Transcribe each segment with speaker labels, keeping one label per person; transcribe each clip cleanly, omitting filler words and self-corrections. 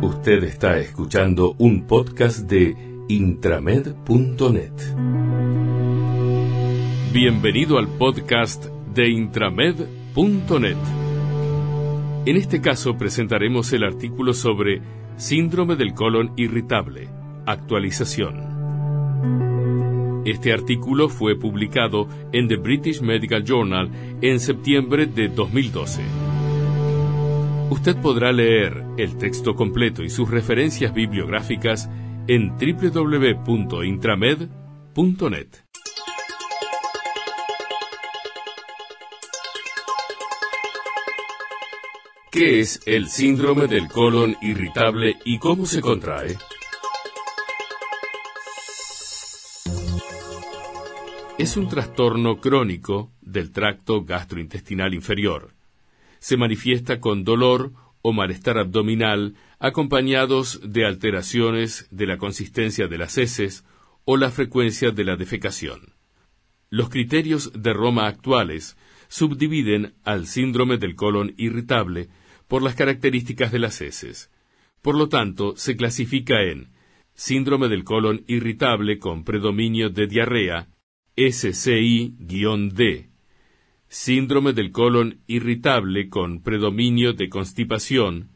Speaker 1: Usted está escuchando un podcast de Intramed.net. Bienvenido al podcast de Intramed.net. En este caso presentaremos el artículo sobre Síndrome del colon irritable, actualización. Este artículo fue publicado en The British Medical Journal en septiembre de 2012. Usted podrá leer el texto completo y sus referencias bibliográficas en www.intramed.net. ¿Qué es el síndrome del colon irritable y cómo se contrae? Es un trastorno crónico del tracto gastrointestinal inferior. Se manifiesta con dolor o malestar abdominal acompañados de alteraciones de la consistencia de las heces o la frecuencia de la defecación. Los criterios de Roma actuales subdividen al síndrome del colon irritable por las características de las heces. Por lo tanto, se clasifica en síndrome del colon irritable con predominio de diarrea, SCI-D, síndrome del colon irritable con predominio de constipación,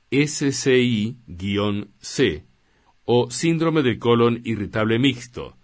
Speaker 1: SCI-C, o síndrome del colon irritable mixto,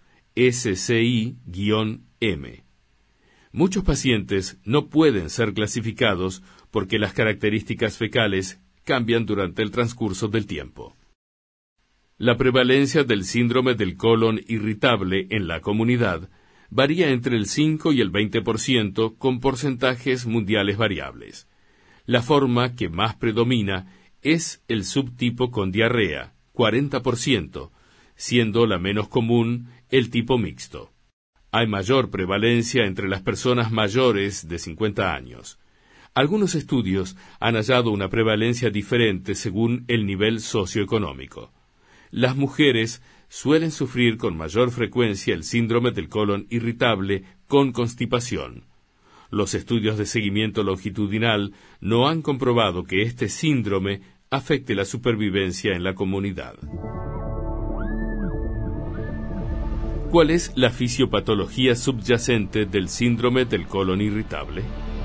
Speaker 1: SCI-M. Muchos pacientes no pueden ser clasificados porque las características fecales cambian durante el transcurso del tiempo. La prevalencia del síndrome del colon irritable en la comunidad varía entre el 5 y el 20% con porcentajes mundiales variables. La forma que más predomina es el subtipo con diarrea, 40%, siendo la menos común el tipo mixto. Hay mayor prevalencia entre las personas mayores de 50 años. Algunos estudios han hallado una prevalencia diferente según el nivel socioeconómico. Las mujeres suelen sufrir con mayor frecuencia el síndrome del colon irritable con constipación. Los estudios de seguimiento longitudinal no han comprobado que este síndrome afecte la supervivencia en la comunidad. ¿Cuál es la fisiopatología subyacente del síndrome del colon irritable?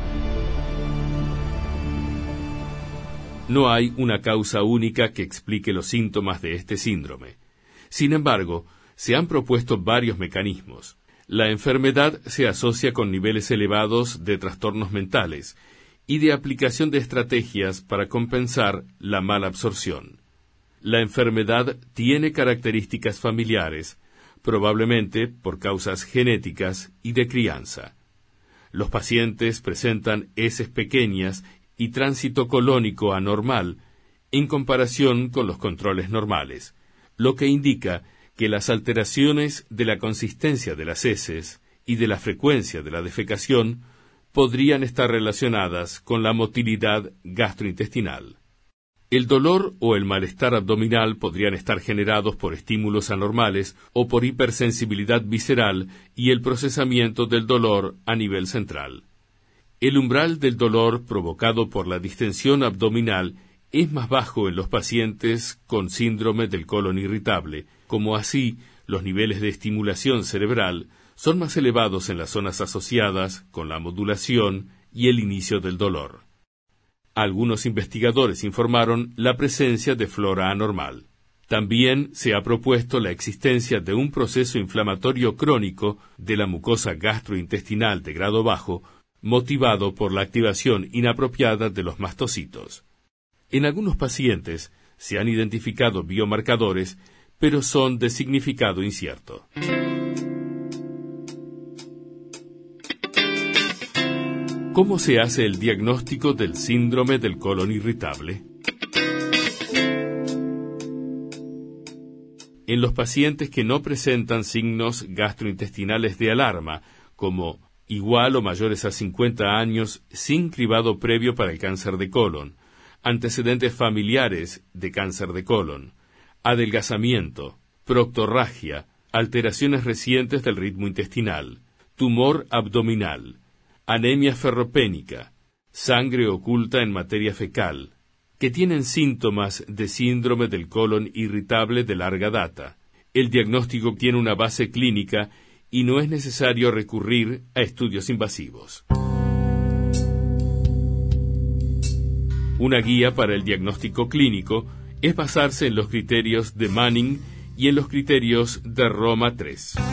Speaker 1: No hay una causa única que explique los síntomas de este síndrome. Sin embargo, se han propuesto varios mecanismos. La enfermedad se asocia con niveles elevados de trastornos mentales y de aplicación de estrategias para compensar la mala absorción. La enfermedad tiene características familiares, probablemente por causas genéticas y de crianza. Los pacientes presentan heces pequeñas y tránsito colónico anormal en comparación con los controles normales, lo que indica que las alteraciones de la consistencia de las heces y de la frecuencia de la defecación podrían estar relacionadas con la motilidad gastrointestinal. El dolor o el malestar abdominal podrían estar generados por estímulos anormales o por hipersensibilidad visceral y el procesamiento del dolor a nivel central. El umbral del dolor provocado por la distensión abdominal es más bajo en los pacientes con síndrome del colon irritable, como así los niveles de estimulación cerebral son más elevados en las zonas asociadas con la modulación y el inicio del dolor. Algunos investigadores informaron la presencia de flora anormal. También se ha propuesto la existencia de un proceso inflamatorio crónico de la mucosa gastrointestinal de grado bajo, motivado por la activación inapropiada de los mastocitos. En algunos pacientes se han identificado biomarcadores, pero son de significado incierto. ¿Cómo se hace el diagnóstico del síndrome del colon irritable? En los pacientes que no presentan signos gastrointestinales de alarma, como igual o mayores a 50 años sin cribado previo para el cáncer de colon, antecedentes familiares de cáncer de colon, adelgazamiento, proctorragia, alteraciones recientes del ritmo intestinal, tumor abdominal, anemia ferropénica, sangre oculta en materia fecal, que tienen síntomas de síndrome del colon irritable de larga data. El diagnóstico tiene una base clínica y no es necesario recurrir a estudios invasivos. Una guía para el diagnóstico clínico es basarse en los criterios de Manning y en los criterios de Roma III.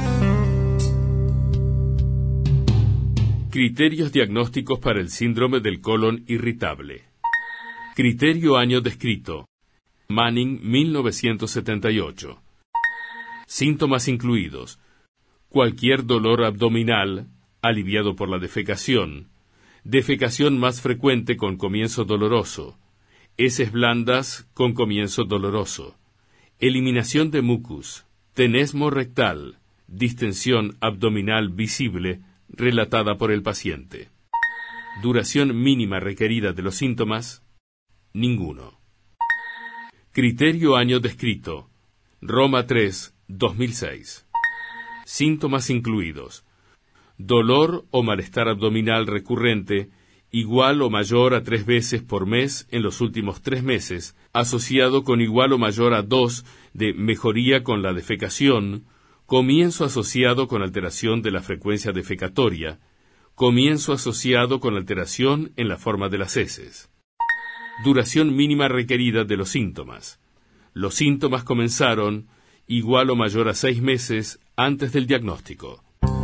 Speaker 1: Criterios diagnósticos para el síndrome del colon irritable. Criterio año descrito. Manning, 1978. Síntomas incluidos: cualquier dolor abdominal, aliviado por la defecación más frecuente con comienzo doloroso, heces blandas con comienzo doloroso, eliminación de mucus, tenesmo rectal, distensión abdominal visible relatada por el paciente. Duración mínima requerida de los síntomas: ninguno. Criterio año descrito. Roma III, 2006. Síntomas incluidos: dolor o malestar abdominal recurrente, igual o mayor a 3 veces por mes en los últimos 3 meses, asociado con igual o mayor a 2 de mejoría con la defecación, comienzo asociado con alteración de la frecuencia defecatoria, comienzo asociado con alteración en la forma de las heces. Duración mínima requerida de los síntomas. Los síntomas comenzaron igual o mayor a 6 meses antes del diagnóstico.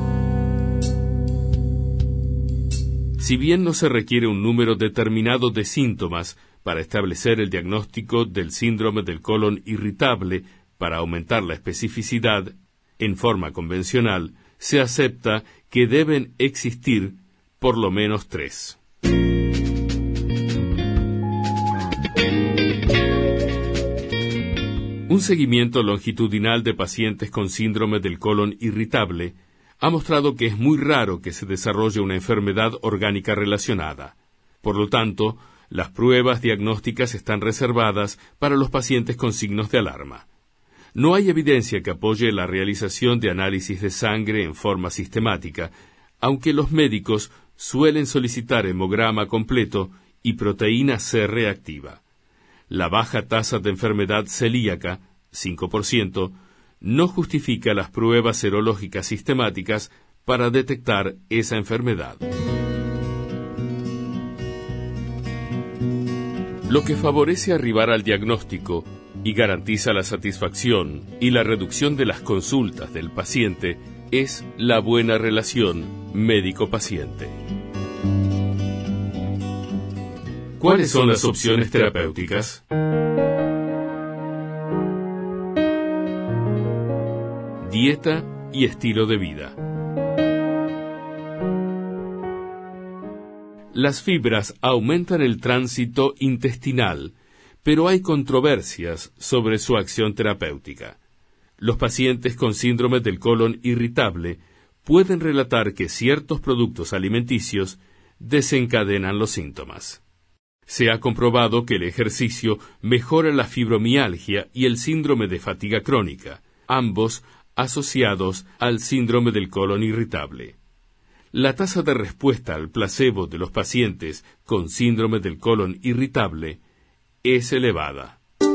Speaker 1: Si bien no se requiere un número determinado de síntomas para establecer el diagnóstico del síndrome del colon irritable para aumentar la especificidad, en forma convencional, se acepta que deben existir por lo menos 3. Un seguimiento longitudinal de pacientes con síndrome del colon irritable ha mostrado que es muy raro que se desarrolle una enfermedad orgánica relacionada. Por lo tanto, las pruebas diagnósticas están reservadas para los pacientes con signos de alarma. No hay evidencia que apoye la realización de análisis de sangre en forma sistemática, aunque los médicos suelen solicitar hemograma completo y proteína C reactiva. La baja tasa de enfermedad celíaca, 5%, no justifica las pruebas serológicas sistemáticas para detectar esa enfermedad. Lo que favorece arribar al diagnóstico y garantiza la satisfacción y la reducción de las consultas del paciente es la buena relación médico-paciente. ¿Cuáles son las opciones terapéuticas? Dieta y estilo de vida. Las fibras aumentan el tránsito intestinal, pero hay controversias sobre su acción terapéutica. Los pacientes con síndrome del colon irritable pueden relatar que ciertos productos alimenticios desencadenan los síntomas. Se ha comprobado que el ejercicio mejora la fibromialgia y el síndrome de fatiga crónica, ambos asociados al síndrome del colon irritable. La tasa de respuesta al placebo de los pacientes con síndrome del colon irritable es elevada.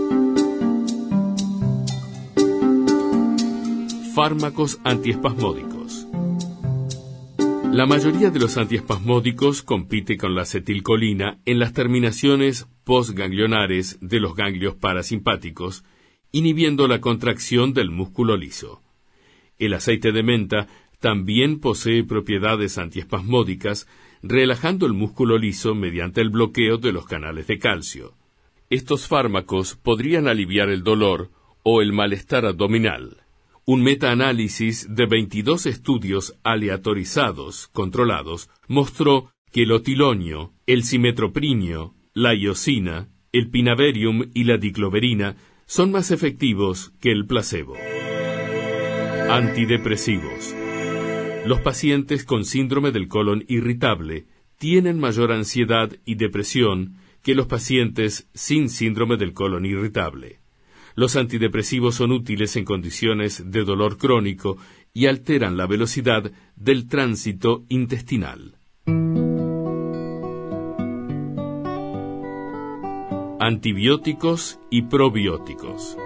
Speaker 1: Fármacos antiespasmódicos. La mayoría de los antiespasmódicos compite con la acetilcolina en las terminaciones postganglionares de los ganglios parasimpáticos, inhibiendo la contracción del músculo liso. El aceite de menta también posee propiedades antiespasmódicas, relajando el músculo liso mediante el bloqueo de los canales de calcio. Estos fármacos podrían aliviar el dolor o el malestar abdominal. Un metaanálisis de 22 estudios aleatorizados, controlados, mostró que el otilonio, el simetoprinio, la iosina, el pinaverium y la dicloverina son más efectivos que el placebo. Antidepresivos. Los pacientes con síndrome del colon irritable tienen mayor ansiedad y depresión que los pacientes sin síndrome del colon irritable. Los antidepresivos son útiles en condiciones de dolor crónico y alteran la velocidad del tránsito intestinal. Antibióticos y probióticos.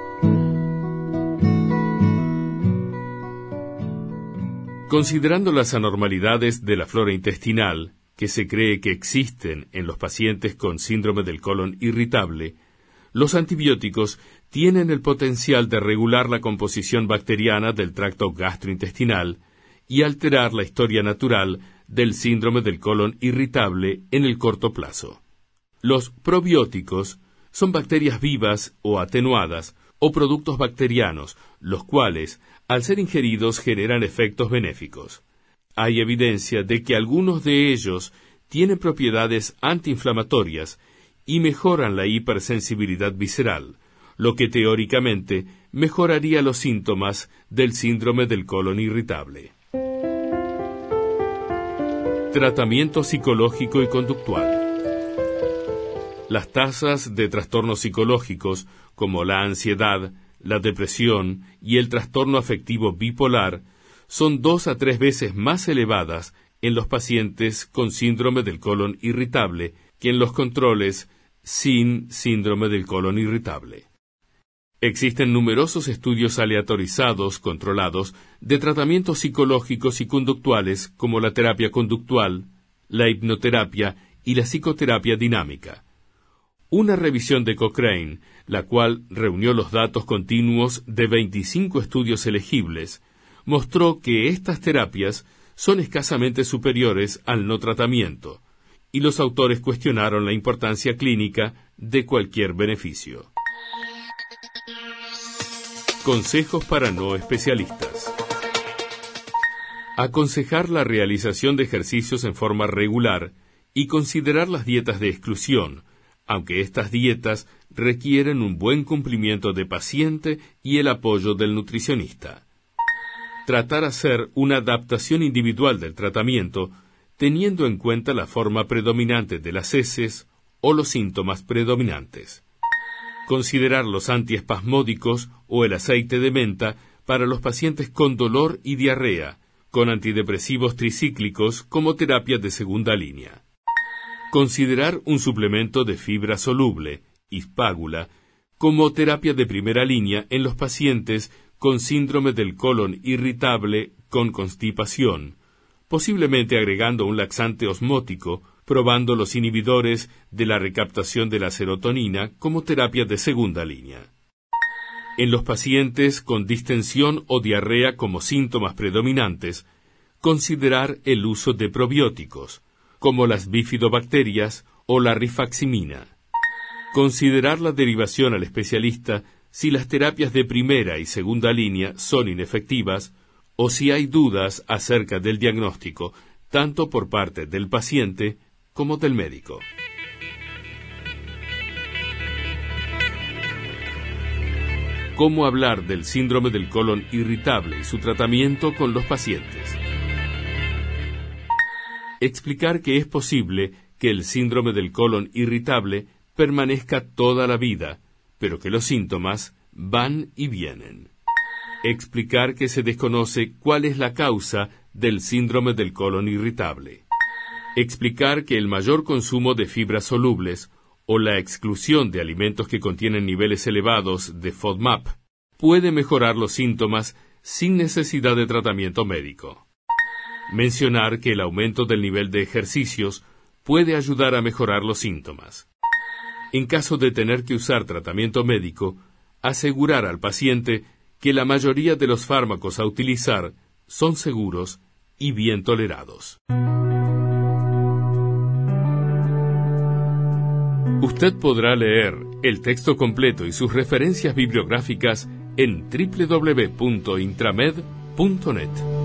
Speaker 1: Considerando las anormalidades de la flora intestinal, que se cree que existen en los pacientes con síndrome del colon irritable, los antibióticos tienen el potencial de regular la composición bacteriana del tracto gastrointestinal y alterar la historia natural del síndrome del colon irritable en el corto plazo. Los probióticos son bacterias vivas o atenuadas o productos bacterianos, los cuales, al ser ingeridos, generan efectos benéficos. Hay evidencia de que algunos de ellos tienen propiedades antiinflamatorias y mejoran la hipersensibilidad visceral, lo que teóricamente mejoraría los síntomas del síndrome del colon irritable. Tratamiento psicológico y conductual. Las tasas de trastornos psicológicos, como la ansiedad, la depresión y el trastorno afectivo bipolar, son 2 a 3 veces más elevadas en los pacientes con síndrome del colon irritable que en los controles sin síndrome del colon irritable. Existen numerosos estudios aleatorizados, controlados, de tratamientos psicológicos y conductuales como la terapia conductual, la hipnoterapia y la psicoterapia dinámica. Una revisión de Cochrane, la cual reunió los datos continuos de 25 estudios elegibles, mostró que estas terapias son escasamente superiores al no tratamiento, y los autores cuestionaron la importancia clínica de cualquier beneficio. Consejos para no especialistas. Aconsejar la realización de ejercicios en forma regular y considerar las dietas de exclusión, aunque estas dietas requieren un buen cumplimiento de paciente y el apoyo del nutricionista. Tratar hacer una adaptación individual del tratamiento, teniendo en cuenta la forma predominante de las heces o los síntomas predominantes. Considerar los antiespasmódicos o el aceite de menta para los pacientes con dolor y diarrea, con antidepresivos tricíclicos como terapia de segunda línea. Considerar un suplemento de fibra soluble, hispágula, como terapia de primera línea en los pacientes con síndrome del colon irritable con constipación, posiblemente agregando un laxante osmótico, probando los inhibidores de la recaptación de la serotonina como terapia de segunda línea. En los pacientes con distensión o diarrea como síntomas predominantes, considerar el uso de probióticos, como las bifidobacterias o la rifaximina. Considerar la derivación al especialista si las terapias de primera y segunda línea son inefectivas o si hay dudas acerca del diagnóstico, tanto por parte del paciente como del médico. Cómo hablar del síndrome del colon irritable y su tratamiento con los pacientes. Explicar que es posible que el síndrome del colon irritable permanezca toda la vida, pero que los síntomas van y vienen. Explicar que se desconoce cuál es la causa del síndrome del colon irritable. Explicar que el mayor consumo de fibras solubles o la exclusión de alimentos que contienen niveles elevados de FODMAP puede mejorar los síntomas sin necesidad de tratamiento médico. Mencionar que el aumento del nivel de ejercicios puede ayudar a mejorar los síntomas. En caso de tener que usar tratamiento médico, asegurar al paciente que la mayoría de los fármacos a utilizar son seguros y bien tolerados. Usted podrá leer el texto completo y sus referencias bibliográficas en www.intramed.net.